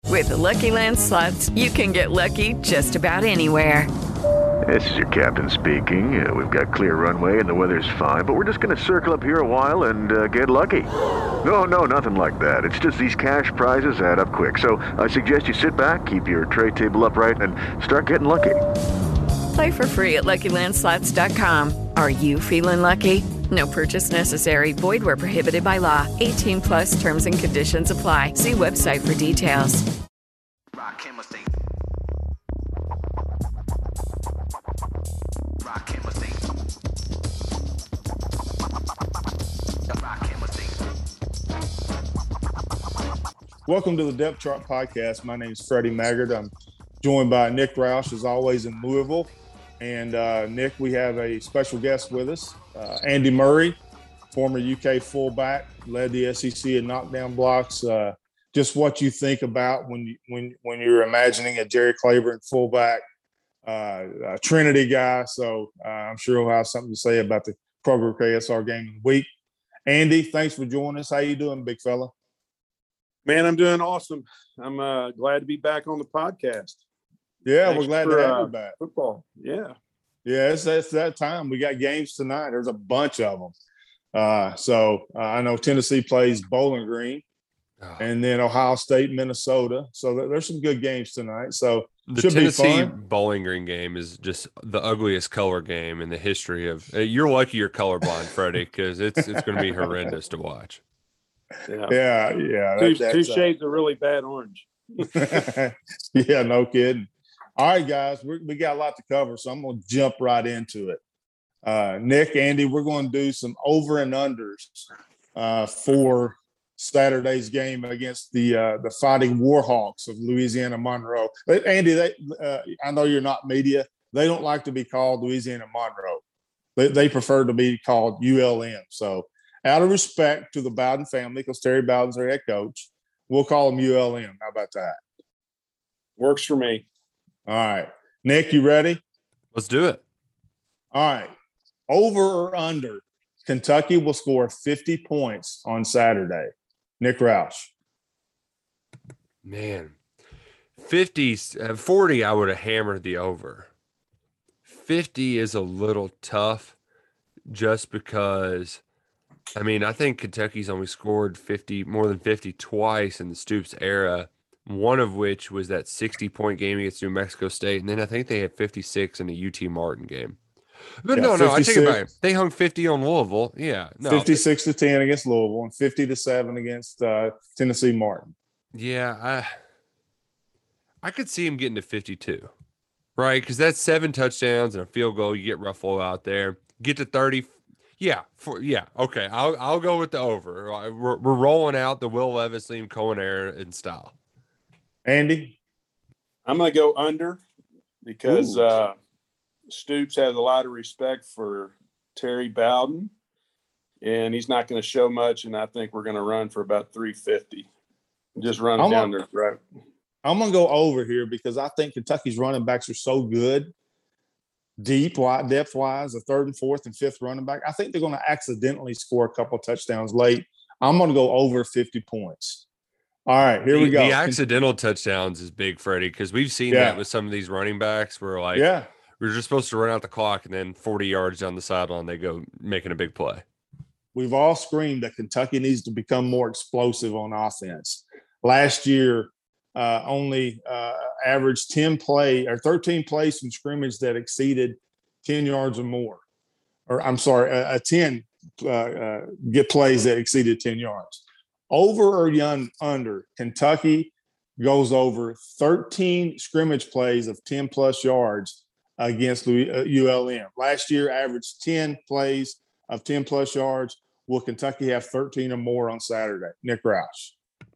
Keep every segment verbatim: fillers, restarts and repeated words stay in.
With the Lucky Land Slots, you can get lucky just about anywhere. This is your captain speaking. Uh, we've got clear runway and the weather's fine, but we're just going to circle up here a while and uh, get lucky. No, no, nothing like that. It's just these cash prizes add up quick. So I suggest you sit back, keep your tray table upright, and start getting lucky. Play for free at Lucky Land Slots dot com. Are you feeling lucky? No purchase necessary. Void where prohibited by law. eighteen plus terms and conditions apply. See website for details. Rock chemistry. Rock chemistry. Rock chemistry. Welcome to the Depth Chart Podcast. My name is Freddie Maggard. I'm joined by Nick Roush, as always, in Louisville. And uh, Nick, we have a special guest with us, uh, Andy Murray, former U K fullback, led the S E C in knockdown blocks. Uh, just what you think about when you, when when you're imagining a Jerry Claiborne fullback, uh, a Trinity guy. So uh, I'm sure he'll have something to say about the Kroger K S R game of the week. Andy, thanks for joining us. How you doing, big fella? Man, I'm doing awesome. I'm uh, glad to be back on the podcast. Yeah, Thanks we're glad for, to have uh, you back. Football, yeah. Yeah, it's, it's that time. We got games tonight. There's a bunch of them. Uh, so uh, I know Tennessee plays Bowling Green, Oh. and then Ohio State, Minnesota. So th- there's some good games tonight. So The should Tennessee be fun. Bowling Green game is just the ugliest color game in the history of. uh, You're lucky you're colorblind, Freddie, because it's it's going to be horrendous to watch. Yeah, Yeah, yeah. two, that- two that's, uh, shades of really bad orange. yeah, no kidding. All right, guys, we we got a lot to cover, so I'm going to jump right into it. Uh, Nick, Andy, we're going to do some over and unders uh, for Saturday's game against the uh, the Fighting Warhawks of Louisiana Monroe. But Andy, they, uh, I know you're not media. They don't like to be called Louisiana Monroe. They, they prefer to be called U L M. So out of respect to the Bowden family, because Terry Bowden's their head coach, we'll call them U L M. How about that? Works for me. All right. Nick, you ready? Let's do it. All right. Over or under, Kentucky will score fifty points on Saturday. Nick Roush. Man, fifty, uh, forty, I would have hammered the over. fifty is a little tough just because, I mean, I think Kentucky's only scored fifty, more than fifty twice in the Stoops era, one of which was that sixty-point game against New Mexico State, and then I think they had fifty-six in a U T Martin game. But Yeah, no, no, I take it back. fifty-six. They hung fifty on Louisville. Yeah, no. fifty-six to ten against Louisville and fifty to seven against uh, Tennessee Martin. Yeah, I I could see him getting to fifty-two, right? Because that's seven touchdowns and a field goal. You get Ruffalo out there, get to thirty. Yeah, for, yeah, okay. I'll I'll go with the over. We're, we're rolling out the Will Levis, Liam Cohen era in style. Andy? I'm going to go under because Ooh. uh, Stoops has a lot of respect for Terry Bowden, and he's not going to show much, and I think we're going to run for about three fifty. Just run it I'm down a- their throat. I'm going to go over here because I think Kentucky's running backs are so good, deep, wide, depth-wise, the third and fourth and fifth running back. I think they're going to accidentally score a couple touchdowns late. I'm going to go over fifty points. All right, here the, we go. The accidental touchdowns is big, Freddie, because we've seen Yeah. that with some of these running backs where, like, Yeah. we're just supposed to run out the clock and then forty yards down the sideline, they go making a big play. We've all screamed that Kentucky needs to become more explosive on offense. Last year, uh, only uh, averaged ten play or thirteen plays from scrimmage that exceeded ten yards or more. Or I'm sorry, a, a ten uh, uh, get plays that exceeded ten yards. Over or young under, Kentucky goes over thirteen scrimmage plays of ten plus yards against U L M. Last year, averaged ten plays of ten plus yards. Will Kentucky have thirteen or more on Saturday? Nick Roush.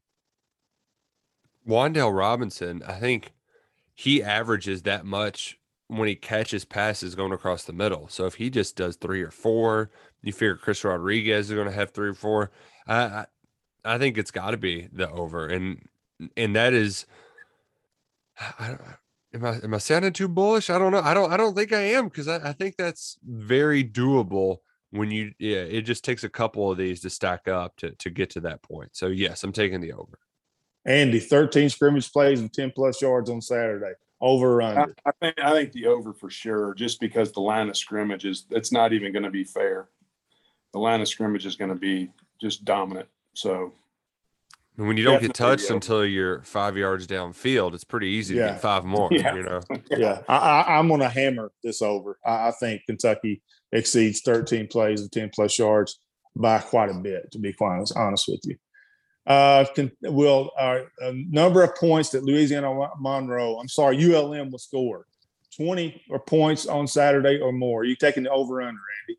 Wandale Robinson, I think he averages that much when he catches passes going across the middle. So if he just does three or four, you figure Chris Rodriguez is going to have three or four. I I, I think it's got to be the over, and and that is. I don't. Am I am I sounding too bullish? I don't know. I don't I don't think I am because I, I think that's very doable when you yeah, it just takes a couple of these to stack up to to get to that point. So yes, I'm taking the over. Andy, thirteen scrimmage plays and ten plus yards on Saturday. Over or I, under? I think I think the over for sure, just because the line of scrimmage is it's not even going to be fair. The line of scrimmage is going to be just dominant. So And when you don't get Definitely touched over. until you're five yards downfield, it's pretty easy to Yeah. get five more. Yeah. You know, Yeah, I, I, I'm going to hammer this over. I, I think Kentucky exceeds thirteen plays and ten plus yards by quite a bit, to be quite honest, honest with you. Uh, can, will uh, a number of points that Louisiana Monroe, I'm sorry, U L M will score twenty or points on Saturday or more. Are you taking the over under, Andy?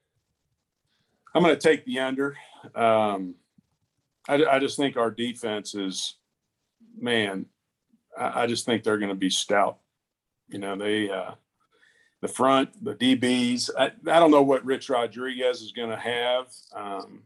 I'm going to take the under. Um, I, I just think our defense is, man, I, I just think they're going to be stout. You know, they, uh, the front, the D Bs, I, I don't know what Rich Rodriguez is going to have. Um,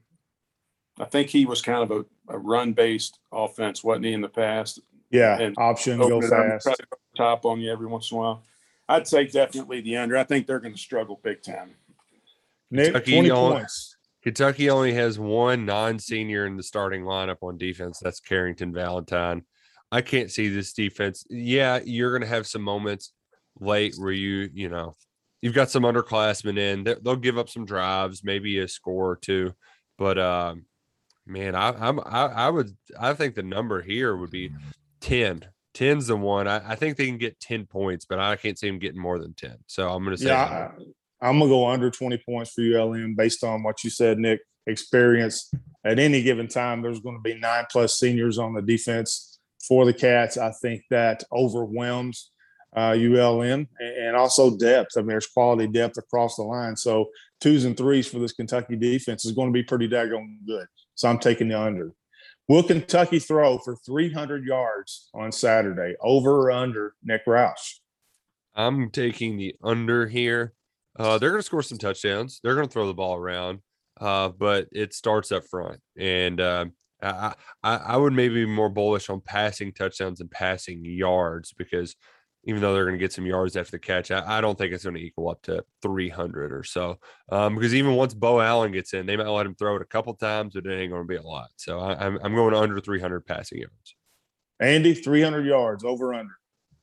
I think he was kind of a, a run-based offense, wasn't he, in the past? Yeah, And option, go Open it up and fast. try to go top on you every once in a while. I'd say definitely the under. I think they're going to struggle big time. Nick, Kentucky twenty on- points. Kentucky only has one non-senior in the starting lineup on defense. That's Carrington Valentine. I can't see this defense. Yeah, you're going to have some moments late where you, you know, you've got some underclassmen in. They- They'll give up some drives, maybe a score or two. But um, man, I, I'm I, I would I think the number here would be ten. ten's the one. I, I think they can get ten points, but I can't see them getting more than ten. So I'm going to say Yeah, under. I, I'm gonna go under twenty points for U L M based on what you said, Nick. Experience at any given time, there's going to be nine plus seniors on the defense for the Cats. I think that overwhelms uh, U L M and also depth. I mean, there's quality depth across the line. So twos and threes for this Kentucky defense is going to be pretty daggone good. So I'm taking the under. Will Kentucky throw for three hundred yards on Saturday? Over or under, Nick Roush? I'm taking the under here. Uh, they're going to score some touchdowns. They're going to throw the ball around, uh, but it starts up front. And uh, I, I, I would maybe be more bullish on passing touchdowns and passing yards, because even though they're going to get some yards after the catch, I, I don't think it's going to equal up to three hundred or so. Um, because even once Bo Allen gets in, they might let him throw it a couple times, but it ain't going to be a lot. So I, I'm, I'm going under three hundred passing yards. Andy, three hundred yards, over under.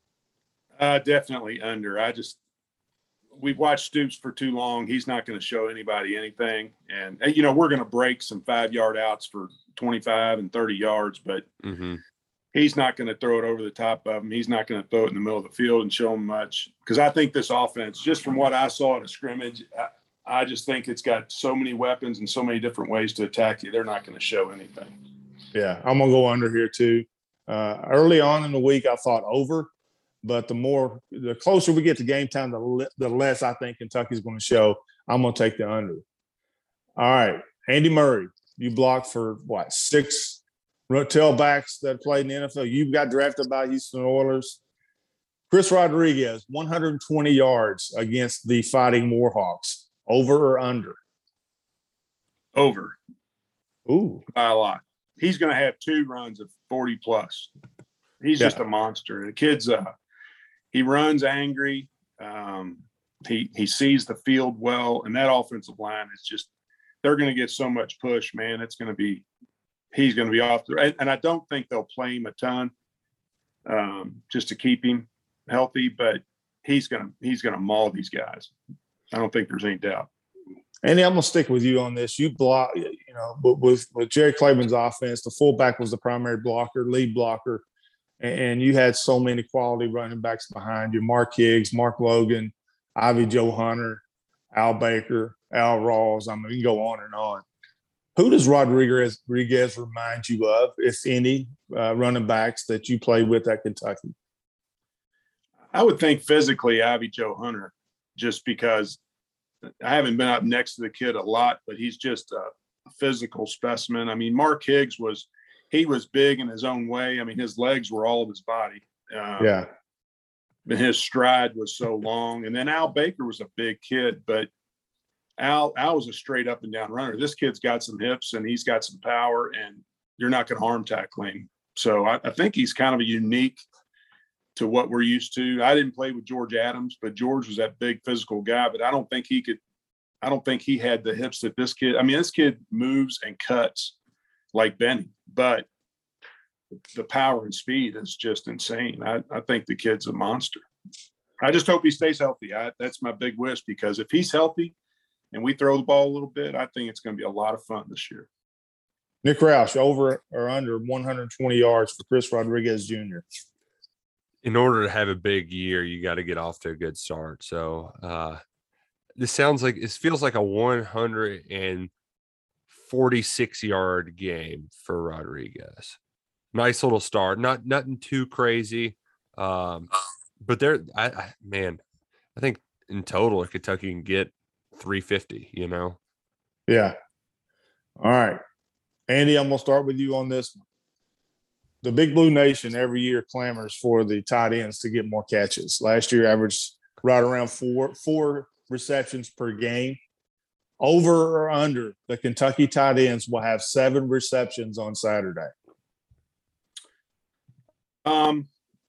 Uh, definitely under. I just we've watched Stoops for too long. He's not going to show anybody anything. And, you know, we're going to break some five-yard outs for twenty-five and thirty yards, but Mm-hmm. he's not going to throw it over the top of them. He's not going to throw it in the middle of the field and show them much. Because I think this offense, just from what I saw at a scrimmage, I, I just think it's got so many weapons and so many different ways to attack you. They're not going to show anything. Yeah, I'm going to go under here too. Uh, early on in the week, I thought over. But the more, the closer we get to game time, the, le- the less I think Kentucky's going to show. I'm going to take the under. All right. Andy Murray, you blocked for what, six tailbacks that played in the N F L. You got drafted by Houston Oilers. Chris Rodriguez, one hundred twenty yards against the Fighting Warhawks. Over or under? Over Ooh. by a lot. He's going to have two runs of forty plus. He's Yeah. just a monster. The kid's uh he runs angry. Um, he he sees the field well, and that offensive line is just they're going to get so much push, man. It's going to be he's going to be off the and, and I don't think they'll play him a ton um, just to keep him healthy, but he's going to he's going to maul these guys. I don't think there's any doubt. Andy, I'm gonna stick with you on this. You block, you know, but with with Jerry Claiborne's offense, the fullback was the primary blocker, lead blocker, and, and you had so many quality running backs behind you: Mark Higgs, Mark Logan, Ivy Joe Hunter, Al Baker, Al Rawls. I mean, we can go on and on. Who does Rodriguez Rodriguez remind you of, if any, uh, running backs that you played with at Kentucky? I would think physically Ivy Joe Hunter, just because I haven't been up next to the kid a lot, but he's just a physical specimen. I mean, Mark Higgs was, he was big in his own way. I mean, his legs were all of his body. Um, Yeah. And his stride was so long. And then Al Baker was a big kid, but Al, Al was a straight up and down runner. This kid's got some hips and he's got some power, and you're not going to arm tackle him. So I, I think he's kind of a unique to what we're used to. I didn't play with George Adams, but George was that big physical guy, but I don't think he could, I don't think he had the hips that this kid, I mean, this kid moves and cuts like Benny, but the power and speed is just insane. I, I think the kid's a monster. I just hope he stays healthy. I, that's my big wish, because if he's healthy and we throw the ball a little bit, I think it's going to be a lot of fun this year. Nick Roush, over or under one hundred twenty yards for Chris Rodriguez Junior In order to have a big year, you got to get off to a good start. So uh, this sounds like, it feels like a one hundred forty-six yard game for Rodriguez. Nice little start, not nothing too crazy. Um, but there, I, I man, I think in total Kentucky can get three fifty, you know? Yeah. All right. Andy, I'm going to start with you on this one. The Big Blue Nation every year clamors for the tight ends to get more catches. Last year averaged right around four, four receptions per game. Over or under, the Kentucky tight ends will have seven receptions on Saturday. Um,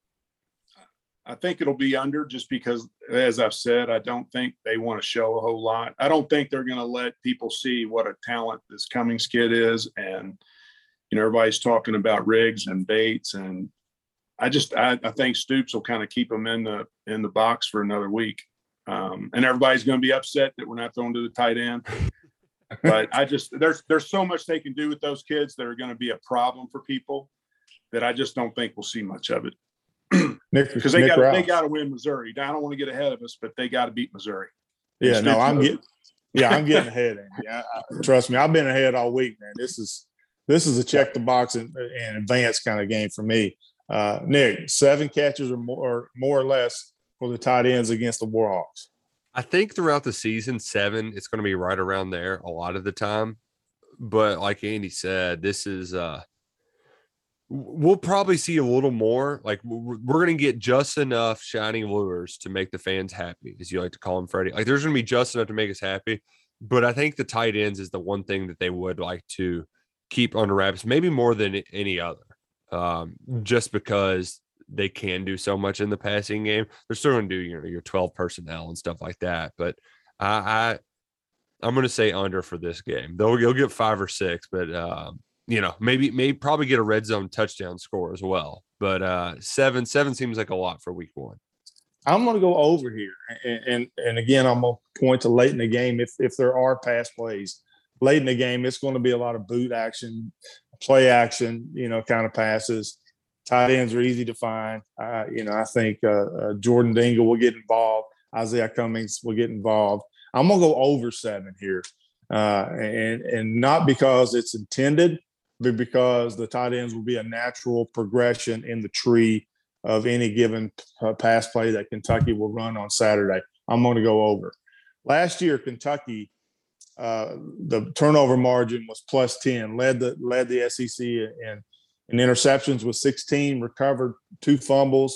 I think it'll be under, just because, as I've said, I don't think they want to show a whole lot. I don't think they're going to let people see what a talent this Cummings kid is. And, you know, everybody's talking about Riggs and Bates. And I just, I, I think Stoops will kind of keep them in the, in the box for another week. Um, and everybody's going to be upset that we're not throwing to the tight end. But I just, there's, there's so much they can do with those kids that are going to be a problem for people that I just don't think we'll see much of it. Because they got they got to win Missouri. I don't want to get ahead of us, but they got to beat Missouri. Yeah, no, I'm getting yeah, I'm getting ahead. Andy. I, I, trust me, I've been ahead all week, man. This is this is a check the box and, and advance kind of game for me. Uh, Nick, seven catches or more, or more or less for the tight ends against the Warhawks. I think throughout the season, seven, it's going to be right around there a lot of the time. But like Andy said, this is uh, we'll probably see a little more. Like we're, we're going to get just enough shining lures to make the fans happy, as you like to call them, Freddie. Like there's going to be just enough to make us happy. But I think the tight ends is the one thing that they would like to keep under wraps, maybe more than any other, um, just because they can do so much in the passing game. They're still going to do, you know, your twelve personnel and stuff like that. But I, I I'm going to say under for this game. They'll you'll get five or six, but um, you know, maybe maybe probably get a red zone touchdown score as well. But uh, seven seven seems like a lot for week one. I'm going to go over here, and, and and again, I'm going to point to late in the game. If if there are pass plays late in the game, it's going to be a lot of boot action, play action, you know, kind of passes. Tight ends are easy to find. Uh, you know, I think uh, uh, Jordan Dingle will get involved. Isaiah Cummings will get involved. I'm going to go over seven here, uh, and and not because it's intended, but because the tight ends will be a natural progression in the tree of any given uh, pass play that Kentucky will run on Saturday. I'm going to go over. Last year, Kentucky, uh, the turnover margin was plus ten, led the led the S E C in, in interceptions with sixteen, recovered two fumbles.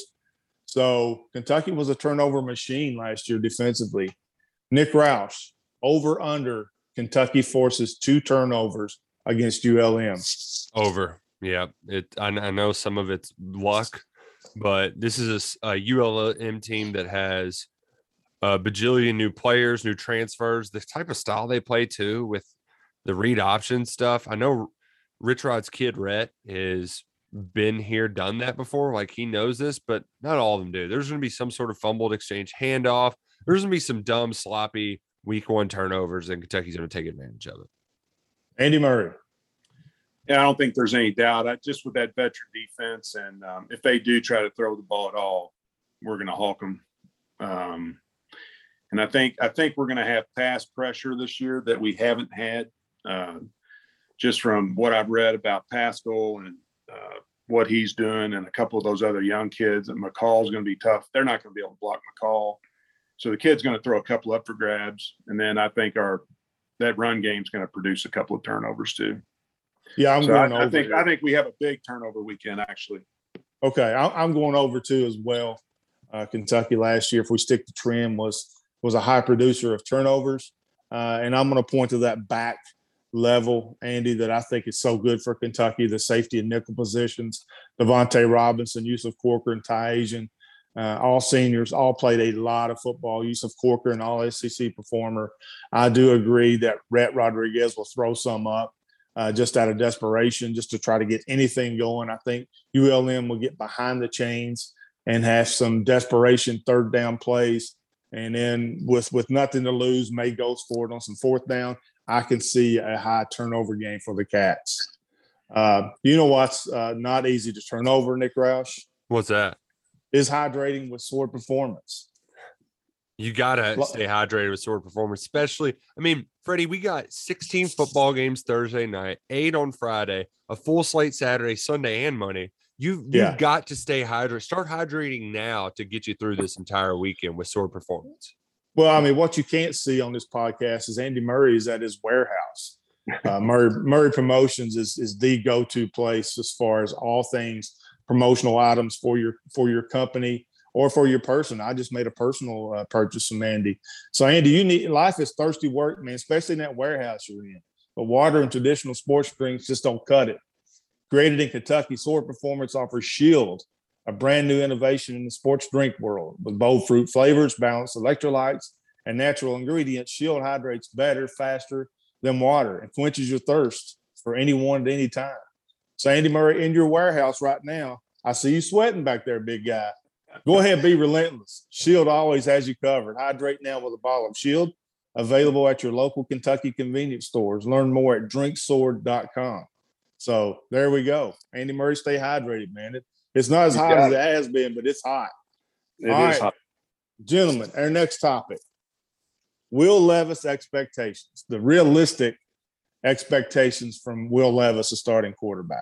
So Kentucky was a turnover machine last year defensively. Nick Roush, over under, Kentucky forces two turnovers against U L M. Over. Yeah. It. I, I know some of it's luck, but this is a, a U L M team that has a bajillion new players, new transfers, the type of style they play too with the read option stuff. I know Rich Rod's kid Rhett has been here, done that before. Like he knows this, but not all of them do. There's going to be some sort of fumbled exchange handoff. There's going to be some dumb, sloppy week one turnovers, and Kentucky's going to take advantage of it. Andy Murray. Yeah, I don't think there's any doubt. I, just with that veteran defense, and um, if they do try to throw the ball at all, we're going to hawk them. Um, and I think I think we're going to have pass pressure this year that we haven't had, uh, just from what I've read about Pascal and uh, what he's doing, and a couple of those other young kids. And McCall's going to be tough. They're not going to be able to block McCall, so the kid's going to throw a couple up for grabs. And then I think our that run game's going to produce a couple of turnovers too. Yeah, I'm so going I, over. I think here. I think we have a big turnover weekend actually. Okay, I'm going over too as well. Uh, Kentucky last year, if we stick to trend, was was a high producer of turnovers, uh, and I'm going to point to that back level, Andy, that I think is so good for Kentucky. The safety and nickel positions, Devontae Robinson, Yusuf Corker, and Ty Asian, uh, all seniors, all played a lot of football. Yusuf Corker, an all S E C performer. I do agree that Rhett Rodriguez will throw some up. uh, just out of desperation, just to try to get anything going. I think U L M will get behind the chains and have some desperation third down plays. And then with, with nothing to lose, May goes for it on some fourth down. I can see a high turnover game for the Cats. Uh, you know what's uh, not easy to turn over, Nick Roush? What's that? Is hydrating with Sword Performance. You gotta stay hydrated with Sword Performance, especially. I mean, Freddie, we got sixteen football games Thursday night, eight on Friday, a full slate Saturday, Sunday, and Monday. You you've Yeah. got to stay hydrated. Start hydrating now to get you through this entire weekend with Sword Performance. Well, I mean, what you can't see on this podcast is Andy Murray is at his warehouse. Uh, Murray Murray Promotions is is the go-to place as far as all things promotional items for your for your company or for your person. I just made a personal uh, purchase from Andy. So, Andy, you need life is thirsty work, man, especially in that warehouse you're in. But water and traditional sports drinks just don't cut it. Created in Kentucky, Sword Performance offers Shield, a brand new innovation in the sports drink world. With bold fruit flavors, balanced electrolytes, and natural ingredients, Shield hydrates better, faster than water and quenches your thirst for anyone at any time. So, Andy Murray, in your warehouse right now, I see you sweating back there, big guy. Go ahead, be relentless. Shield always has you covered. Hydrate now with a bottle of Shield, available at your local Kentucky convenience stores. Learn more at drink sword dot com. So there we go. Andy Murray, stay hydrated, man. It, it's not as You hot got as it. it has been, but it's hot. It All is right. hot. Gentlemen, our next topic, Will Levis expectations, the realistic expectations from Will Levis, a starting quarterback.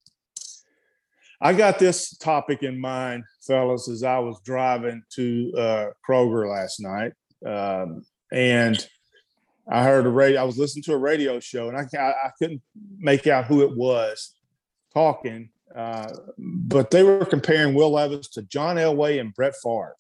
I got this topic in mind, fellas, as I was driving to uh, Kroger last night. Um, and I heard a radio, I was listening to a radio show, and I, I, I couldn't make out who it was talking, uh, but they were comparing Will Levis to John Elway and Brett Favre.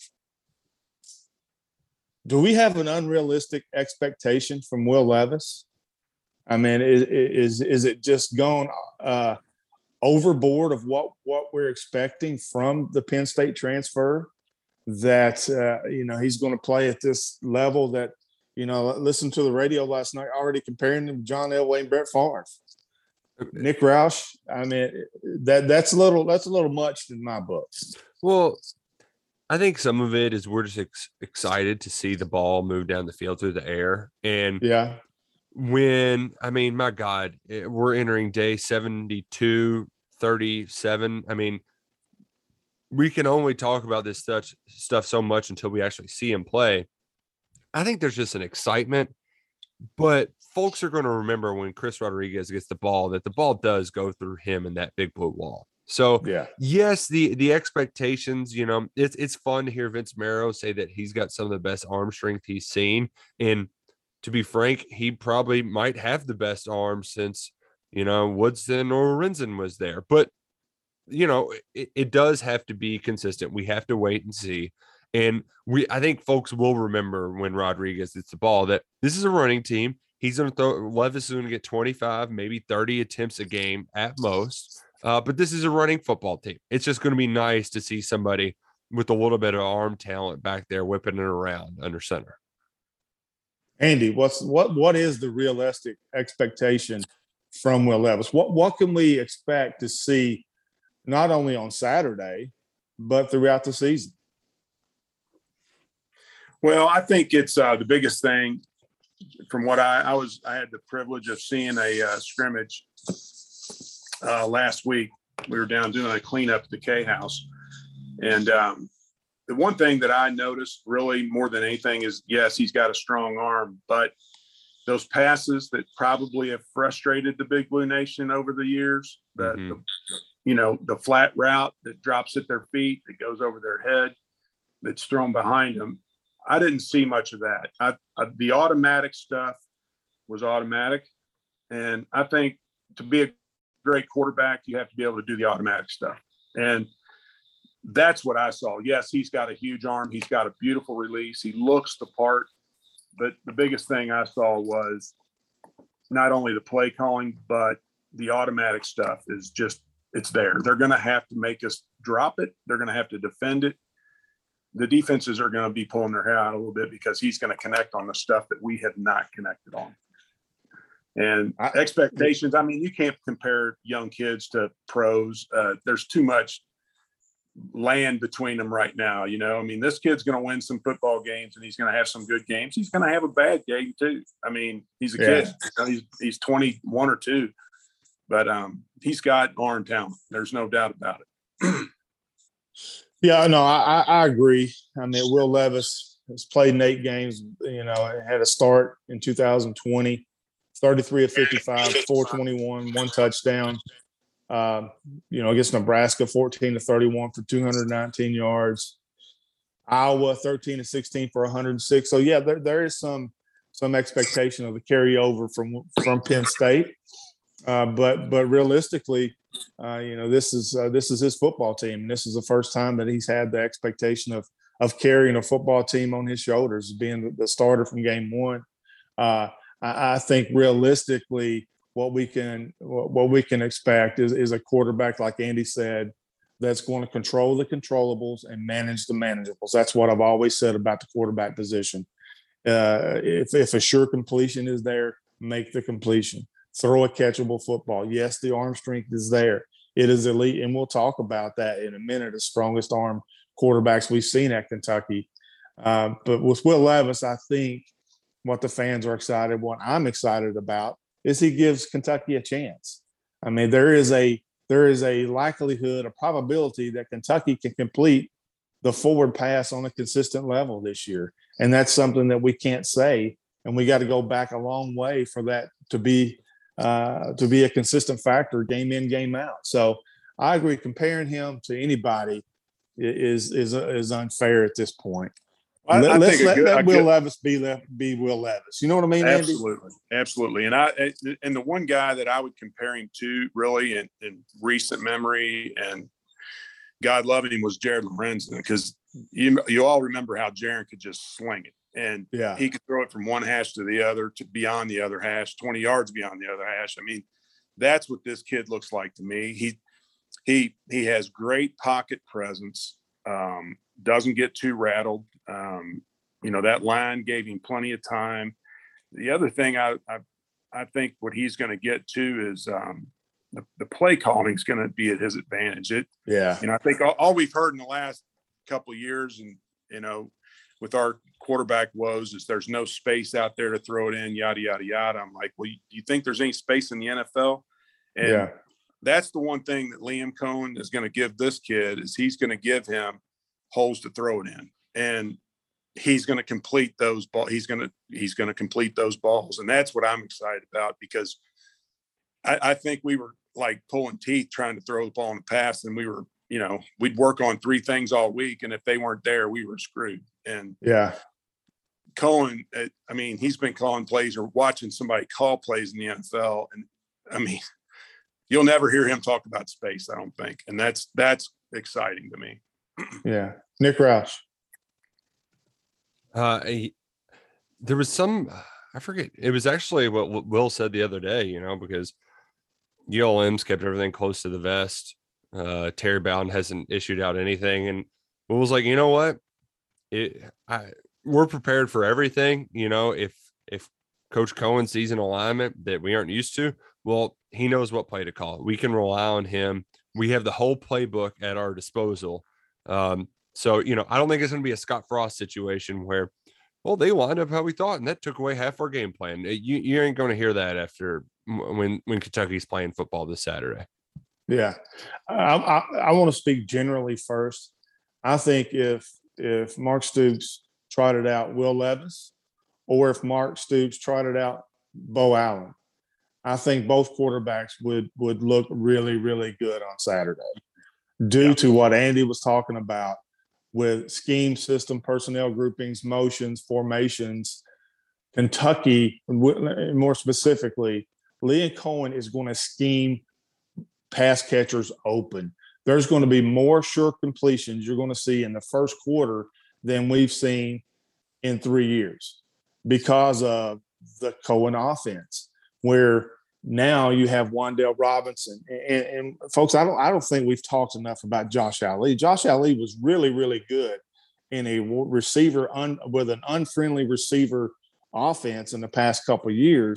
Do we have an unrealistic expectation from Will Levis? I mean, is is, is it just gone uh, overboard of what, what we're expecting from the Penn State transfer, that, uh, you know, he's going to play at this level that, you know, listen to the radio last night, already comparing him to John Elway and Brett Favre. Nick Roush, I mean, that that's a little that's a little much in my book. Well, I think some of it is we're just ex- excited to see the ball move down the field through the air. And Yeah. when, I mean, my God, it- we're entering day seventy-two, thirty-seven. I mean, we can only talk about this stuff, stuff so much until we actually see him play. I think there's just an excitement, but folks are going to remember when Chris Rodriguez gets the ball, that the ball does go through him and that big blue wall. So Yeah. yes, the the expectations, you know, it's it's fun to hear Vince Marrow say that he's got some of the best arm strength he's seen. And to be frank, he probably might have the best arm since, you know, Woodson or Renzen was there. But, you know, it, it does have to be consistent. We have to wait and see. And we, I think folks will remember when Rodriguez gets the ball that this is a running team. He's going to throw, Levis is going to get twenty-five, maybe thirty attempts a game at most. Uh, but this is a running football team. It's just going to be nice to see somebody with a little bit of arm talent back there whipping it around under center. Andy, what's what what is the realistic expectation from Will Levis? What what can we expect to see not only on Saturday, but throughout the season? Well, I think it's uh, the biggest thing from what I, I was, I had the privilege of seeing a uh, scrimmage uh, last week. We were down doing a cleanup at the K house. And um, the one thing that I noticed really more than anything is, yes, he's got a strong arm, but those passes that probably have frustrated the Big Blue Nation over the years, that, Mhm. the, you know, the flat route that drops at their feet, that goes over their head, that's thrown behind them. I didn't see much of that. I, I, the automatic stuff was automatic. And I think to be a great quarterback, you have to be able to do the automatic stuff. And that's what I saw. Yes, he's got a huge arm. He's got a beautiful release. He looks the part. But the biggest thing I saw was not only the play calling, but the automatic stuff is just, it's there. They're going to have to make us drop it. They're going to have to defend it. The defenses are going to be pulling their hair out a little bit because he's going to connect on the stuff that we have not connected on. And I- expectations, I mean, you can't compare young kids to pros. Uh, there's too much land between them right now. You know, I mean, this kid's going to win some football games and he's going to have some good games. He's going to have a bad game too. I mean, he's a Yeah. kid. You know, he's, he's twenty-one or two, but um, he's got arm talent. There's no doubt about it. Yeah, no, I, I I agree. I mean, Will Levis has played in eight games. You know, had a start in two thousand twenty, thirty-three of fifty-five, four twenty-one, one touchdown. Um, you know, against Nebraska, fourteen to thirty-one for two hundred nineteen yards. Iowa, thirteen to sixteen for one hundred six. So yeah, there there is some some expectation of the carryover from from Penn State. Uh, but but realistically, uh, you know, this is uh, this is his football team. And this is the first time that he's had the expectation of of carrying a football team on his shoulders, being the starter from game one. Uh, I, I think realistically, what we can what we can expect is, is a quarterback, like Andy said, that's going to control the controllables and manage the manageables. That's what I've always said about the quarterback position. Uh, if if a sure completion is there, make the completion. Throw a catchable football. Yes, the arm strength is there. It is elite, and we'll talk about that in a minute. The strongest arm quarterbacks we've seen at Kentucky. Uh, but with Will Levis, I think what the fans are excited, what I'm excited about, is he gives Kentucky a chance. I mean, there is a there is a likelihood, a probability that Kentucky can complete the forward pass on a consistent level this year, and that's something that we can't say. And we got to go back a long way for that to be. Uh, to be a consistent factor game in, game out. So I agree, comparing him to anybody is is is unfair at this point. I, Let, I let's think a let, good, let a Will good- Levis be le- be Will Levis. You know what I mean, Andy? Absolutely, absolutely. And I and the one guy that I would compare him to, really, in, in recent memory, and God love him, was Jared Lorenzen, because you you all remember how Jared could just sling it. And Yeah. he could throw it from one hash to the other, to beyond the other hash, twenty yards beyond the other hash. I mean, that's what this kid looks like to me. He he he has great pocket presence, um, doesn't get too rattled. Um, you know, that line gave him plenty of time. The other thing I I, I think what he's going to get to is um, the, the play calling is going to be at his advantage. It, Yeah. you know, I think all, all we've heard in the last couple of years, and you know, with our quarterback woes, is there's no space out there to throw it in, yada, yada, yada. I'm like, well, do you think there's any space in the N F L? And Yeah. that's the one thing that Liam Cohen is going to give this kid, is he's going to give him holes to throw it in. And he's going to complete those balls. He's going to, he's going to complete those balls. And that's what I'm excited about, because I, I think we were like pulling teeth trying to throw the ball in the pass, and we were, you know, we'd work on three things all week, and if they weren't there, we were screwed. And Yeah. Cohen, I mean, he's been calling plays or watching somebody call plays in the N F L. And I mean, you'll never hear him talk about space, I don't think. And that's, that's exciting to me. Yeah. Nick Roush. Uh, he- there was some, I forget, it was actually what what Will said the other day, you know, because U L M's kept everything close to the vest. Uh, Terry Bowden hasn't issued out anything. And Will was like, you know what? It, I, we're prepared for everything. You know, if, if Coach Cohen sees an alignment that we aren't used to, well, he knows what play to call. We can rely on him. We have the whole playbook at our disposal. Um, so, you know, I don't think it's going to be a Scott Frost situation where, well, they lined up how we thought, and that took away half our game plan. You, you ain't going to hear that after when, when Kentucky's playing football this Saturday. Yeah. I, I, I want to speak generally first. I think if, if Mark Stoops trotted out Will Levis, or if Mark Stoops trotted out Bo Allen, I think both quarterbacks would would look really, really good on Saturday, due Yeah. to what Andy was talking about with scheme, system, personnel groupings, motions, formations. Kentucky, more specifically, Liam Cohen is going to scheme pass catchers open. There's going to be more sure completions you're going to see in the first quarter than we've seen in three years because of the Cohen offense, where now you have Wan'Dale Robinson. And, and folks, I don't I don't think we've talked enough about Josh Ali. Josh Ali was really, really good in a receiver un, with an unfriendly receiver offense in the past couple of years.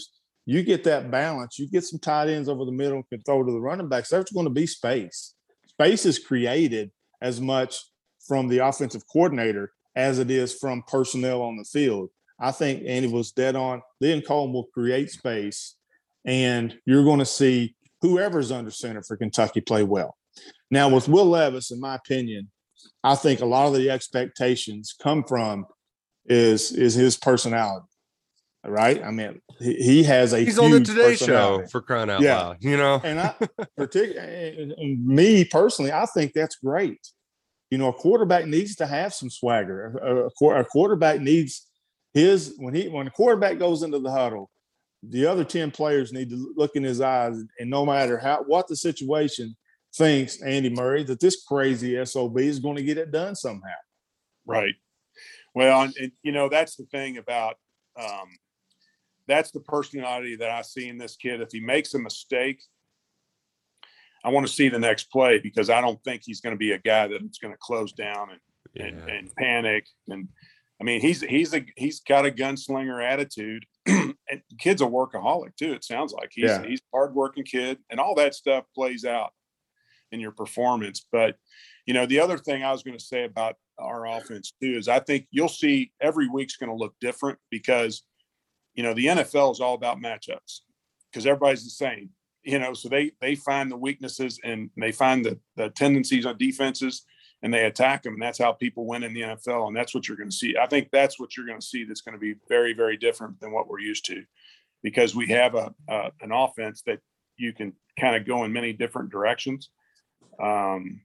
you get that balance. You get some tight ends over the middle and can throw to the running backs. There's going to be space. Space is created as much from the offensive coordinator as it is from personnel on the field. I think Andy was dead on. Liam Cohen will create space, and you're going to see whoever's under center for Kentucky play well. Now, with Will Levis, in my opinion, I think a lot of the expectations come from is, is his personality, right? I mean, he, he has a He's huge on the Today Show, personality. for crying out Yeah. loud, you know? And I, particularly, me personally, I think that's great. You know, a quarterback needs to have some swagger. A, a, a quarterback needs his when he when a quarterback goes into the huddle, the other ten players need to look in his eyes, and no matter how what the situation, thinks Andy Murray that this crazy S O B is going to get it done somehow. Right. Well, and, and you know, that's the thing about um, that's the personality that I see in this kid. If he makes a mistake, I want to see the next play, because I don't think he's going to be a guy that's going to close down and, Yeah. and, and panic. And I mean, he's, he's a, he's got a gunslinger attitude, and the kid's a workaholic too. It sounds like he's, Yeah. he's a hardworking kid, and all that stuff plays out in your performance. But, you know, the other thing I was going to say about our offense too, is I think you'll see every week's going to look different, because, you know, the N F L is all about matchups, because everybody's the same. You know, so they they find the weaknesses and they find the, the tendencies on defenses, and they attack them. And that's how people win in the N F L. And that's what you're going to see. I think that's what you're going to see that's going to be very, very different than what we're used to, because we have a, a an offense that you can kind of go in many different directions. Um,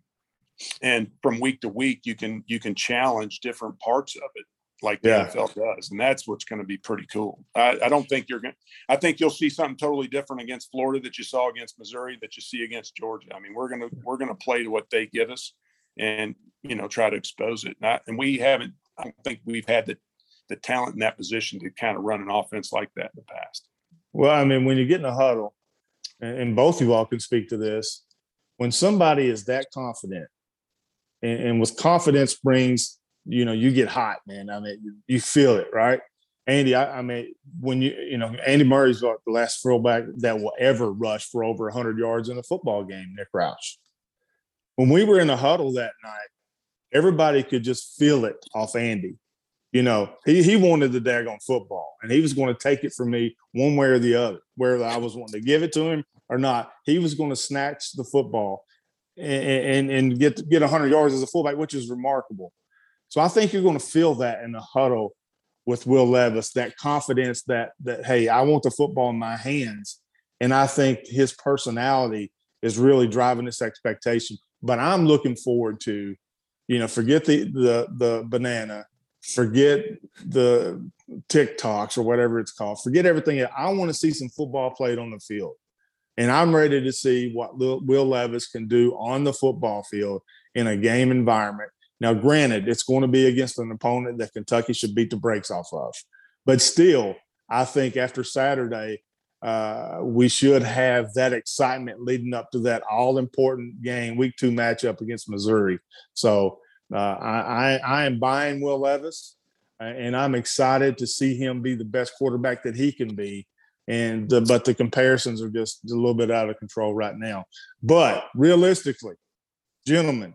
and from week to week, you can you can challenge different parts of it, like the Yeah. N F L does. And that's what's going to be pretty cool. I, I don't think you're going to, I think you'll see something totally different against Florida that you saw against Missouri, that you see against Georgia. I mean, we're going to, we're going to play to what they give us and, you know, try to expose it. Not, and we haven't, I don't think we've had the, the talent in that position to kind of run an offense like that in the past. Well, I mean, when you get in a huddle, and, and both of you all can speak to this, when somebody is that confident, and, and with confidence brings, you know, you get hot, man. I mean, you, you feel it, right? Andy, I, I mean, when you, you know, Andy Murray's like the last throwback that will ever rush for over one hundred yards in a football game, Nick Roush. When we were in the huddle that night, everybody could just feel it off Andy. You know, he, he wanted the daggone football, and he was going to take it from me one way or the other, whether I was wanting to give it to him or not. He was going to snatch the football and, and, and get, get one hundred yards as a fullback, which is remarkable. So I think you're going to feel that in the huddle with Will Levis, that confidence that, that, hey, I want the football in my hands. And I think his personality is really driving this expectation. But I'm looking forward to, you know, forget the the the banana, forget the TikToks or whatever it's called, forget everything. I want to see some football played on the field. And I'm ready to see what Will Levis can do on the football field in a game environment. Now, granted, it's going to be against an opponent that Kentucky should beat the brakes off of. But still, I think after Saturday, uh, we should have that excitement leading up to that all-important game, week two matchup against Missouri. So uh, I, I, I am buying Will Levis, and I'm excited to see him be the best quarterback that he can be. And the, but the comparisons are just a little bit out of control right now. But realistically, gentlemen,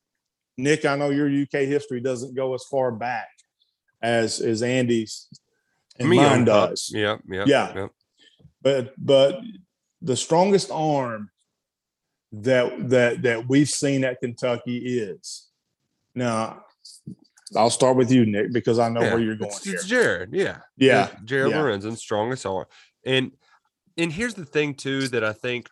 Nick, I know your U K history doesn't go as far back as as Andy's and Me mine on top. does. Yep, yep, Yeah. yep. But but the strongest arm that that that we've seen at Kentucky is now. I'll start with you, Nick, because I know Yeah, where you're going it's, here. it's Jared, yeah, Yeah, It's Jared yeah. Lorenzen's strongest arm, and and here's the thing too that I think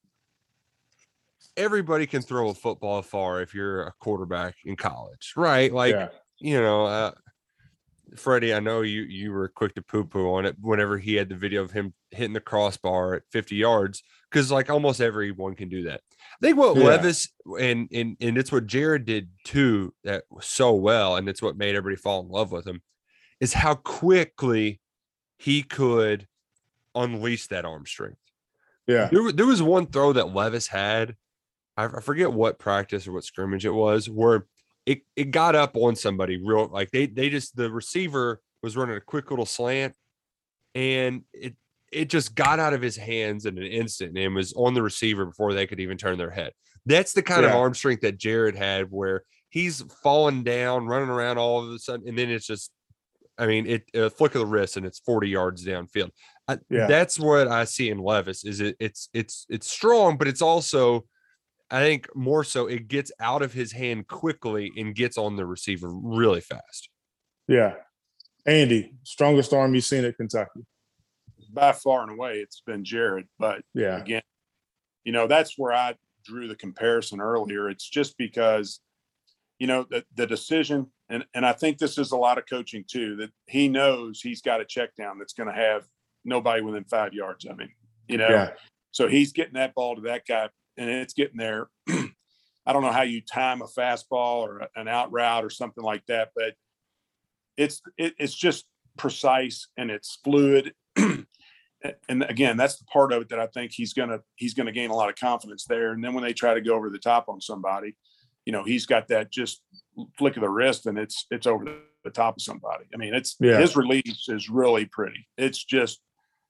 everybody can throw a football far if you're a quarterback in college, right? Like Yeah. you know, uh, Freddie, I know you you were quick to poo poo on it whenever he had the video of him hitting the crossbar at fifty yards, because like almost everyone can do that. I think what Yeah. Levis and and and it's what Jared did too that was so well, and it's what made everybody fall in love with him, is how quickly he could unleash that arm strength. Yeah. There, wa- there was one throw that Levis had. I, I forget what practice or what scrimmage it was, where it, it got up on somebody real like they they just the receiver was running a quick little slant, and it it just got out of his hands in an instant and was on the receiver before they could even turn their head. That's the kind Yeah. of arm strength that Jared had, where he's falling down, running around all of a sudden, and then it's just, I mean, it a flick of the wrist and it's forty yards downfield. I, Yeah. That's what I see in Levis. Is it? It's it's it's strong, but it's also, I think more so, it gets out of his hand quickly and gets on the receiver really fast. Yeah. Andy, strongest arm you've seen at Kentucky. By far and away, it's been Jared. But Yeah. again, you know, that's where I drew the comparison earlier. It's just because, you know, the, the decision, and, and I think this is a lot of coaching too, that he knows he's got a check down that's going to have nobody within five yards of him, you know? Yeah. So he's getting that ball to that guy and it's getting there. I don't know how you time a fastball or an out route or something like that, but it's, it, it's just precise and it's fluid. And again, that's the part of it that I think he's going to, he's going to gain a lot of confidence there. And then when they try to go over the top on somebody, you know, he's got that just flick of the wrist and it's, it's over the top of somebody. I mean, it's, Yeah. his release is really pretty. It's just,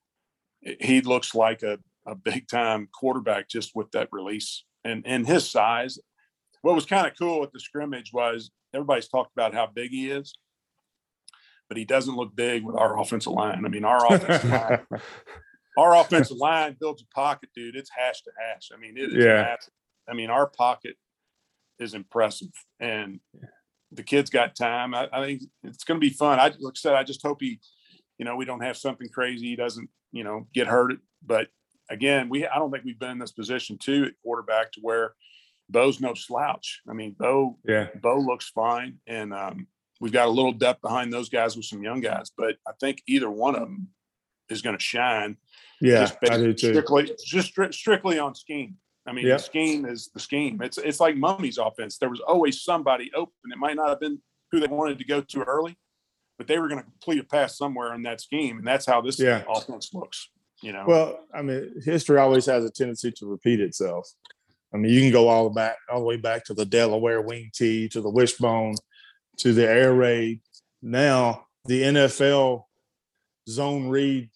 he looks like a, a big time quarterback just with that release and, and his size. What was kind of cool at the scrimmage was everybody's talked about how big he is, but he doesn't look big with our offensive line. I mean, our offensive line, our offensive line builds a pocket, dude. It's hash to hash. I mean, it is Yeah. massive. I mean, our pocket is impressive, and the kid's got time. I, I think it's going to be fun. I like I said, I just hope he, you know, we don't have something crazy. He doesn't, you know, get hurt. But again, we I don't think we've been in this position too at quarterback to where Bo's no slouch. I mean, Bo, Yeah. Bo looks fine, and um, we've got a little depth behind those guys with some young guys. But I think either one of them is going to shine. Yeah. just I do too. strictly, just stri- strictly on scheme. I mean, Yep. the scheme is the scheme. It's it's like Mummy's offense. There was always somebody open. It might not have been who they wanted to go to early, but they were going to complete a pass somewhere in that scheme, and that's how this Yeah. offense looks. You know, Well, I mean, history always has a tendency to repeat itself. I mean, you can go all the back, all the way back to the Delaware wing tee, to the wishbone, to the air raid. Now the N F L zone read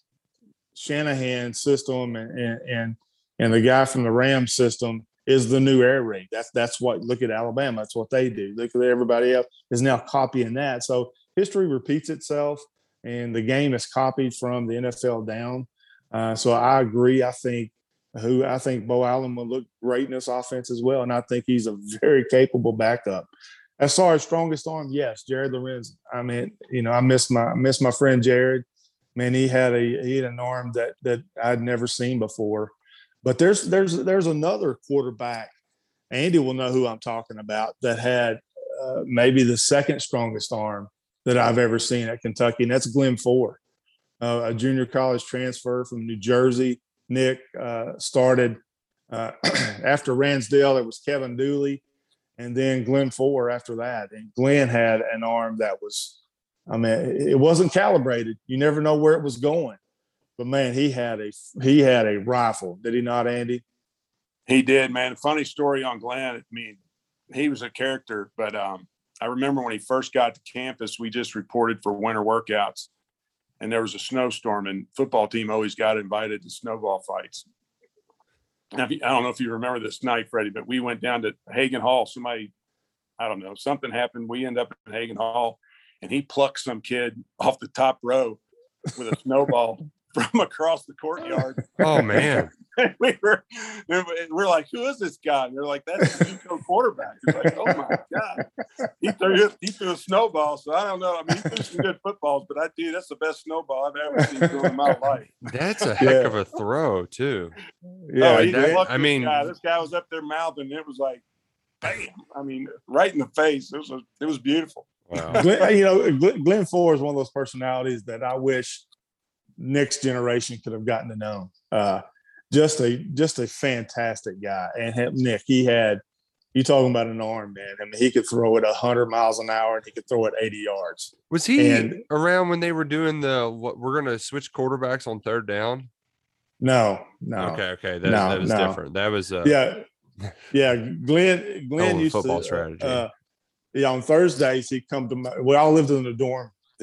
Shanahan system and and and, and the guy from the Rams system is the new air raid. That's that's what. Look at Alabama. That's what they do. Look at everybody else is now copying that. So history repeats itself, and the game is copied from the N F L down. Uh, so I agree. I think who I think Bo Allen will look great in this offense as well, and I think he's a very capable backup. As far as strongest arm, yes, Jared Lorenzen. I mean, you know, I miss my I miss my friend Jared. Man, he had a he had an arm that that I'd never seen before. But there's there's there's another quarterback. Andy will know who I'm talking about that had uh, maybe the second strongest arm that I've ever seen at Kentucky, and that's Glenn Ford. Uh, a junior college transfer from New Jersey. Nick uh, started uh, after Ransdale. It was Kevin Dooley, and then Glenn Ford after that. And Glenn had an arm that was, I mean, it wasn't calibrated. You never know where it was going. But man, he had a he had a rifle. Did he not, Andy? he did, man. Funny story on Glenn. I mean, he was a character, but um, I remember when he first got to campus, we just reported for winter workouts. And there was a snowstorm, and football team always got invited to snowball fights. Now, I don't know if you remember this night, Freddie, but we went down to Hagen Hall. Somebody, I don't know, something happened. We end up in Hagen Hall, and he plucked some kid off the top row with a snowball from across the courtyard. Oh, man. we were, we're like, who is this guy? And they're like, that's the Nico quarterback. He's like, oh my God. He threw, he threw a snowball. So I don't know. I mean, he threw some good footballs, but I do, that's the best snowball I've ever seen thrown in my life. That's a heck Yeah. of a throw, too. Yeah, oh, he that- plucked I this mean- guy. This guy was up there mouthing. It was like, bam. I mean, right in the face. It was, a, it was beautiful. Wow. Glenn, you know, Glenn, Glenn Ford is one of those personalities that I wish next generation could have gotten to know. Uh, just a just a fantastic guy. And him, Nick, he had you talking about an arm, man. I mean, he could throw it a hundred miles an hour and he could throw it eighty yards. Was he And- around when they were doing the what we're going to switch quarterbacks on third down? No, no. Okay, okay, that, No, that was no. different. That was uh, Yeah, yeah. Glenn, Glenn Oh, used football to, strategy. Uh, yeah, on Thursdays he'd come to my. We all lived in the dorm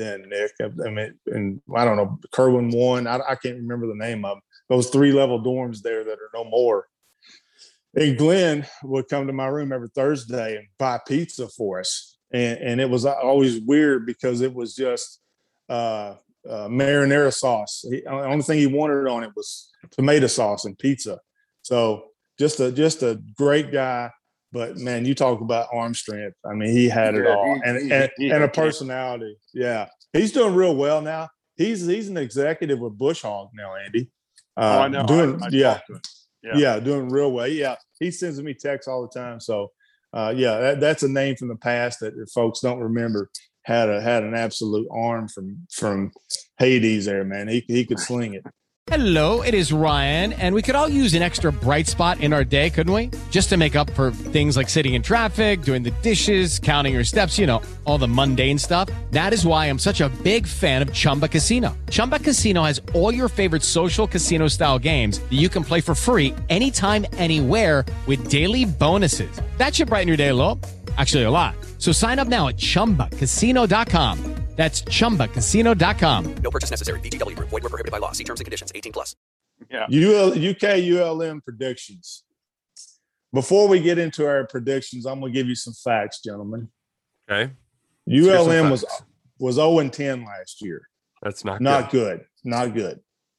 then, Nick. I, I mean, and I don't know, Kerwin one. I, I can't remember the name of them. Those three level dorms there that are no more. And Glenn would come to my room every Thursday and buy pizza for us, and and it was always weird because it was just uh, uh, marinara sauce. He, the only thing he wanted on it was tomato sauce and pizza. So just a just a great guy. But man, you talk about arm strength. I mean, he had it Yeah, all, he- and he- and, he and a had- personality. Yeah, he's doing real well now. He's he's an executive with Bush Hog now, Andy. Uh, Oh, I know. Doing I, I yeah, talked to him. yeah, Yeah. doing real well. Yeah, he sends me texts all the time. So, uh, yeah, that, that's a name from the past that if folks don't remember. Had a had an absolute arm from from Hades there, man. He he could sling it. Hello, it is Ryan, and we could all use an extra bright spot in our day, couldn't we? Just to make up for things like sitting in traffic, doing the dishes, counting your steps, you know, all the mundane stuff. That is why I'm such a big fan of Chumba Casino. Chumba Casino has all your favorite social casino style games that you can play for free anytime, anywhere with daily bonuses. That should brighten your day a little. Actually, a lot. So sign up now at chumba casino dot com. That's chumba casino dot com. No purchase necessary. V G W Group. Void where prohibited by law. See terms and conditions. eighteen plus. Yeah. U L, U K U L M predictions. Before we get into our predictions, I'm going to give you some facts, gentlemen. Okay. U L M was facts. was zero and ten last year. That's not Not good. good. Not good.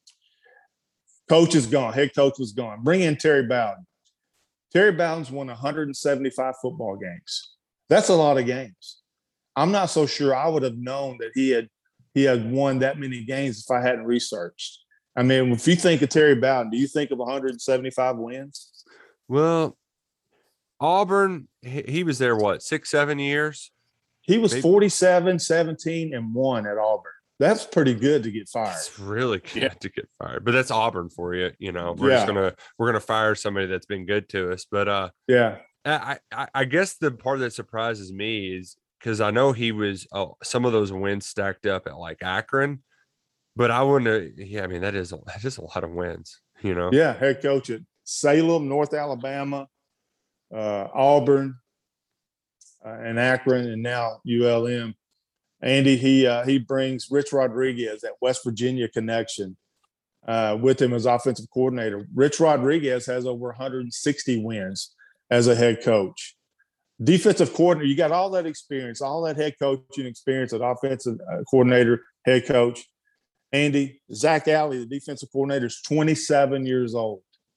Coach is gone. Head coach was gone. Bring in Terry Bowden. Terry Bowden's won one hundred seventy-five football games. That's a lot of games. I'm not so sure I would have known that he had he had won that many games if I hadn't researched. I mean, if you think of Terry Bowden, do you think of one hundred seventy-five wins? Well, Auburn, he, he was there, what, six, seven years? He was Maybe. forty-seven, seventeen, and one at Auburn. That's pretty good to get fired. It's really good Yeah. to get fired, but that's Auburn for you. You know, we're Yeah. just gonna we're gonna fire somebody that's been good to us. But uh, Yeah. I I, I guess the part that surprises me is because I know he was oh, some of those wins stacked up at like Akron, but I wouldn't. Have, yeah, I mean that is a, that is a lot of wins. You know. Yeah, head coach at Salem, North Alabama, uh, Auburn, uh, and Akron, and now U L M. Andy, he uh, he brings Rich Rodriguez, that West Virginia connection, uh, with him as offensive coordinator. Rich Rodriguez has over one hundred sixty wins as a head coach. Defensive coordinator, you got all that experience, all that head coaching experience as offensive uh, coordinator, head coach. Andy, Zach Alley, the defensive coordinator, is twenty-seven years old.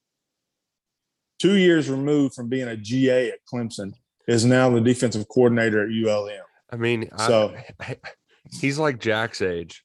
Two years removed from being a G A at Clemson, is now the defensive coordinator at U L M. I mean, So- I, I, he's like Jack's age.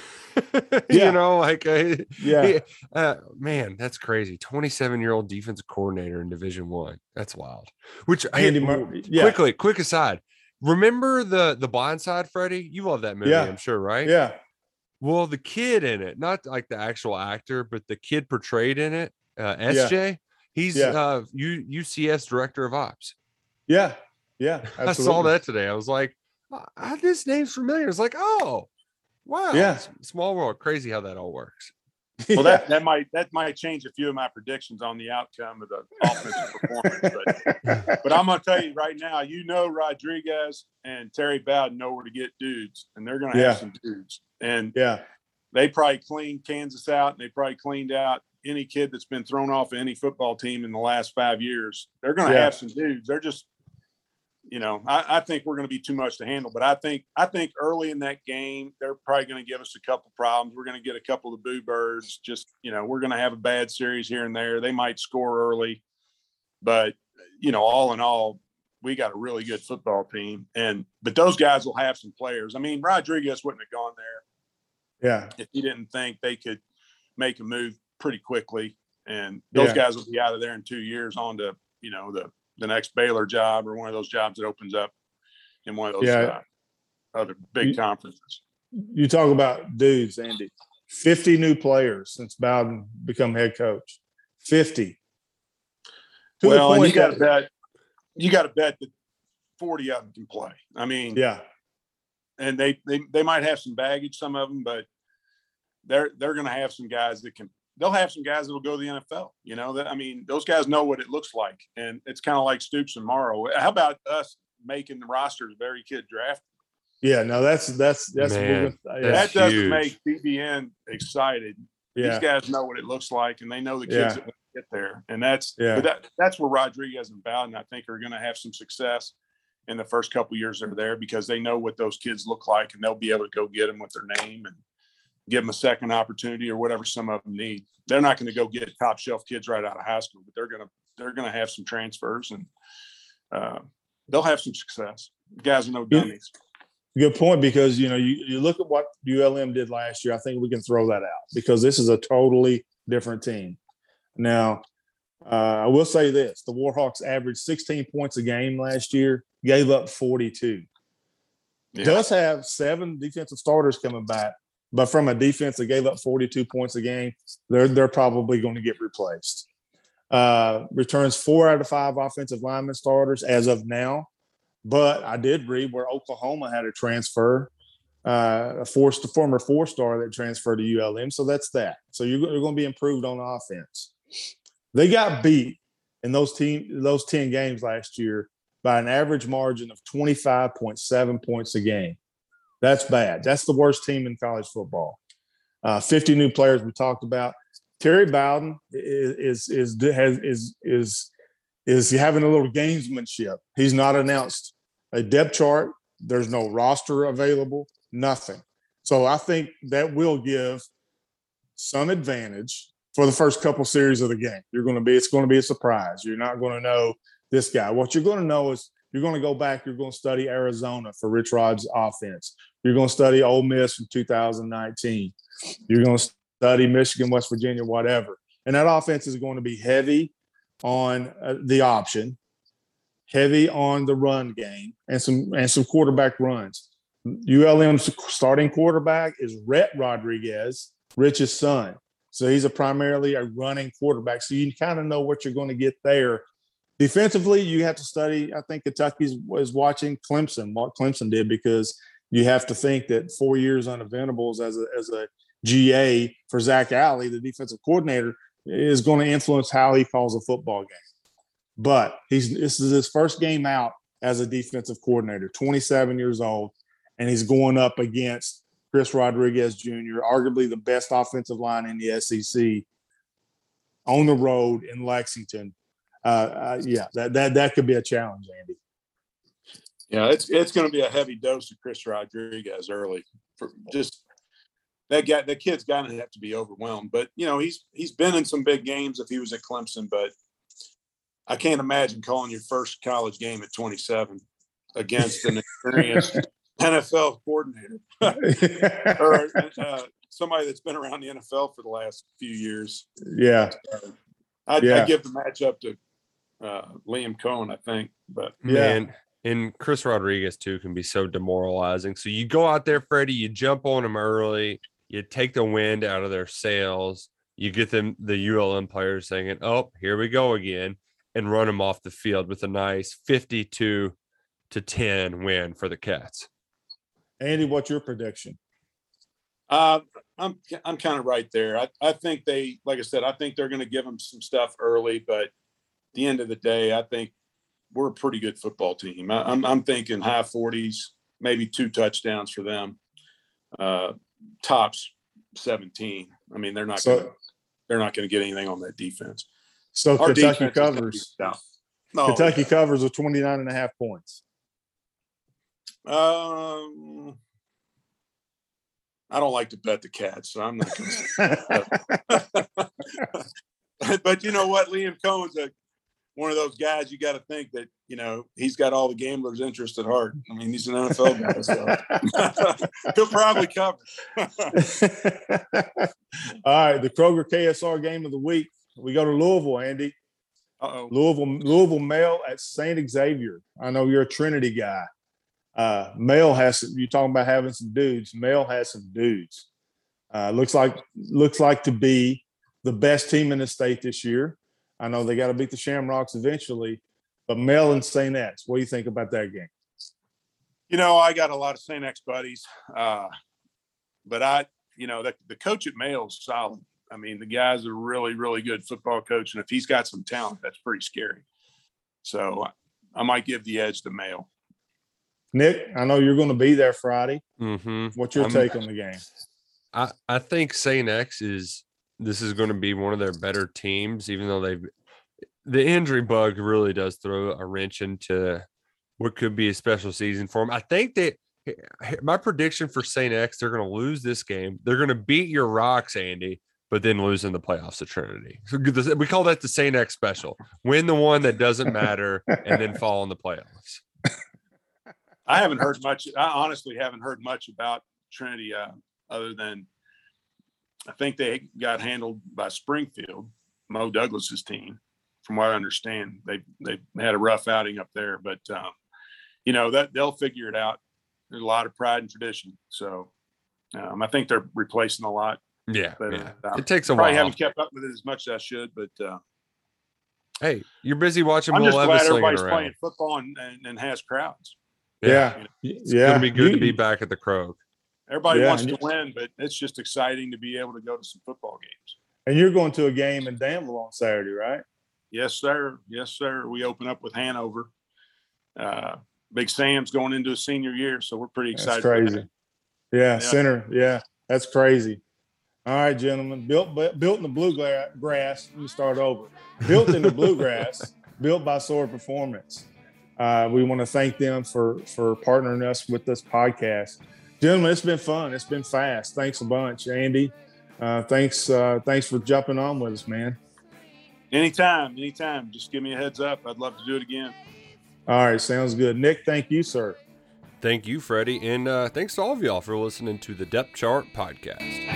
Yeah. You know, like uh, Yeah. he- uh, man, that's crazy. twenty-seven year old defensive coordinator in Division One. That's wild. Which Andy hey, Murray, yeah. quickly, quick aside. Remember the the Blind Side, Freddie? You love that movie, Yeah. I'm sure, right? Yeah. Well, the kid in it, not like the actual actor, but the kid portrayed in it, uh, S J. He's Yeah. uh, U, UCS director of ops. Yeah. Yeah. I saw absolutely. that today. I was like, "Ah, this name's familiar." It's like, oh, wow. Yeah. S- Small world. Crazy how that all works. Well, Yeah. that, that might that might change a few of my predictions on the outcome of the offensive performance. But, but I'm going to tell you right now, you know, Rodriguez and Terry Bowden know where to get dudes, and they're going to Yeah. have some dudes. And Yeah. they probably cleaned Kansas out, and they probably cleaned out any kid that's been thrown off of any football team in the last five years. They're going to Yeah. have some dudes. They're just, you know, I, I think we're going to be too much to handle. But I think I think early in that game, they're probably going to give us a couple problems. We're going to get a couple of boo birds. Just, you know, we're going to have a bad series here and there. They might score early, but you know, all in all, we got a really good football team. And but those guys will have some players. I mean, Rodriguez wouldn't have gone there Yeah. if he didn't think they could make a move pretty quickly. And those Yeah. guys will be out of there in two years on to, you know, the, the next Baylor job or one of those jobs that opens up in one of those Yeah. uh, other big You- conferences. You talk about dudes, Andy. fifty new players since Bowden become head coach. fifty. To the Well, and point you got to that- bet, you got to bet that forty of them can play. I mean, Yeah. and they, they, they might have some baggage, some of them, but they're, they're going to have some guys that can, they'll have some guys that will go to the N F L. You know, that, I mean, those guys know what it looks like. And it's kind of like Stoops and Morrow. How about us making the roster the very kid draft? Yeah, no, that's that's that's Man, yeah, that's That doesn't huge. make B B N excited. yeah, These guys know what it looks like, and they know the kids Yeah. that want to get there. And that's Yeah. but that that's where Rodriguez and Bowden, I think, are going to have some success in the first couple of years they're there, because they know what those kids look like, and they'll be able to go get them with their name and give them a second opportunity or whatever some of them need. They're not going to go get top shelf kids right out of high school, but they're going to they're going to have some transfers, and uh, they'll have some success. The guys are no Yeah. dummies. Good point, because you know you, you look at what U L M did last year. I think we can throw that out because this is a totally different team. Now, uh, I will say this: the Warhawks averaged sixteen points a game last year, gave up forty-two. Yeah. Does have seven defensive starters coming back, but from a defense that gave up forty-two points a game, they're they're probably going to get replaced. Uh, returns four out of five offensive lineman starters as of now. But I did read where Oklahoma had a transfer, uh, a four, former four-star that transferred to U L M. So that's that. So you're, you're going to be improved on offense. They got beat in those team those ten games last year by an average margin of twenty-five point seven points a game. That's bad. That's the worst team in college football. Uh, fifty new players we talked about. Terry Bowden is is is has is is is having a little gamesmanship. He's not announced a depth chart. There's no roster available, nothing. So I think that will give some advantage for the first couple series of the game. You're going to be, it's going to be a surprise. You're not going to know this guy. What you're going to know is you're going to go back, you're going to study Arizona for Rich Rod's offense. You're going to study Ole Miss from two thousand nineteen. You're going to study Michigan, West Virginia, whatever. And that offense is going to be heavy on uh, the option, heavy on the run game, and some and some quarterback runs. U L M's starting quarterback is Rhett Rodriguez, Rich's son. So he's a primarily a running quarterback. So you kind of know what you're going to get there. Defensively, you have to study. I think Kentucky was watching Clemson, what Clemson did, because you have to think that four years uneventables as a as a G A for Zach Alley, the defensive coordinator, is going to influence how he calls a football game. But he's this is his first game out as a defensive coordinator, twenty-seven years old, and he's going up against Chris Rodriguez Junior, arguably the best offensive line in the S E C, on the road in Lexington. Uh, uh, yeah, that that that could be a challenge, Andy. Yeah, it's it's going to be a heavy dose of Chris Rodriguez early. For just that guy, that kid's going to have to be overwhelmed. But you know, he's he's been in some big games if he was at Clemson. But I can't imagine calling your first college game at twenty-seven against an experienced N F L coordinator or uh, somebody that's been around the N F L for the last few years. Yeah, I'd, yeah. I'd give the matchup to uh, Liam Cohen, I think. But Man, and Chris Rodriguez too can be so demoralizing. So you go out there, Freddie, you jump on them early, you take the wind out of their sails, you get them the U L M players saying, "Oh, here we go again," and run them off the field with a nice fifty-two to ten win for the Cats. Andy, what's your prediction? Uh, I'm I'm kind of right there. I, I think they, like I said, I think they're going to give them some stuff early, but at the end of the day, I think we're a pretty good football team. I, I'm I'm thinking high forties, maybe two touchdowns for them. Uh, tops seventeen. I mean, they're not So- gonna, they're not going to get anything on that defense. So Our Kentucky defense is gonna be covers. stout. No, Kentucky covers with twenty-nine and a half points. Um, I don't like to bet the Cats, so I'm not going to. But you know what? Liam Cohen's a, one of those guys you got to think that, you know, he's got all the gamblers' interest at heart. I mean, he's an N F L guy, so he'll probably cover. All right, the Kroger K S R game of the week. We go to Louisville, Andy. Uh-oh. Louisville, Louisville Male at Saint Xavier. I know you're a Trinity guy. Uh, Male has you talking about having some dudes. Male has some dudes. Uh, looks like looks like to be the best team in the state this year. I know they got to beat the Shamrocks eventually, but Male and Saint X. What do you think about that game? You know, I got a lot of Saint X buddies, uh, but I, you know, the, the coach at Male is solid. I mean, the guy's a really, really good football coach, and if he's got some talent, that's pretty scary. So I might give the edge to Male. Nick, I know you're going to be there Friday. Mm-hmm. What's your I'm- take on the game? I, I think Saint X is this is going to be one of their better teams, even though they've the injury bug really does throw a wrench into what could be a special season for them. I think that my prediction for Saint X, they're going to lose this game. They're going to beat your Rocks, Andy, but then lose in the playoffs to Trinity. So we call that the Saint X special. Win the one that doesn't matter and then fall in the playoffs. I haven't heard much. I honestly haven't heard much about Trinity uh, other than I think they got handled by Springfield, Mo Douglas's team. From what I understand, they they had a rough outing up there, but um, you know that they'll figure it out. There's a lot of pride and tradition, so um, I think they're replacing a lot. Yeah, But, yeah. uh, It takes a Probably while. haven't kept up with it as much as I should, but uh, Hey, you're busy watching I'm Will just Levis glad slinging everybody's around. playing football and, and, and has crowds. Yeah. It's yeah. going to be good You- to be back at the Crow. Everybody Yeah, wants and to you- win, but it's just exciting to be able to go to some football games. And you're going to a game in Danville on Saturday, right? Yes, sir. Yes, sir. We open up with Hanover. Uh, Big Sam's going into his senior year, so we're pretty That's excited. about crazy. that. Yeah, Yeah. center. Yeah, that's crazy. All right, gentlemen. Built built in the bluegrass. Let me start over. Built in the bluegrass. Built by Sword Performance. Uh, we want to thank them for for partnering us with this podcast, gentlemen. It's been fun. It's been fast. Thanks a bunch, Andy. Uh, thanks. Uh, thanks for jumping on with us, man. Anytime, anytime. Just give me a heads up. I'd love to do it again. All right, sounds good. Nick, thank you, sir. Thank you, Freddie. And uh, thanks to all of y'all for listening to the Depth Chart Podcast.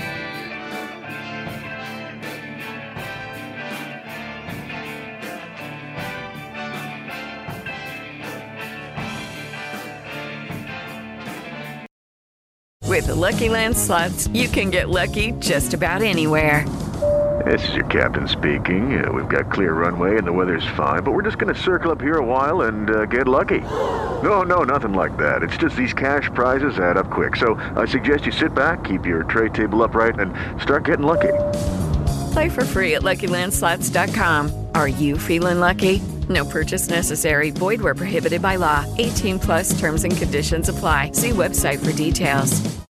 With the Lucky Land Slots, you can get lucky just about anywhere. This is your captain speaking. Uh, we've got clear runway and the weather's fine, but we're just going to circle up here a while and uh, get lucky. No, no, nothing like that. It's just these cash prizes add up quick. So I suggest you sit back, keep your tray table upright, and start getting lucky. Play for free at Lucky Land Slots dot com. Are you feeling lucky? No purchase necessary. Void where prohibited by law. eighteen plus terms and conditions apply. See website for details.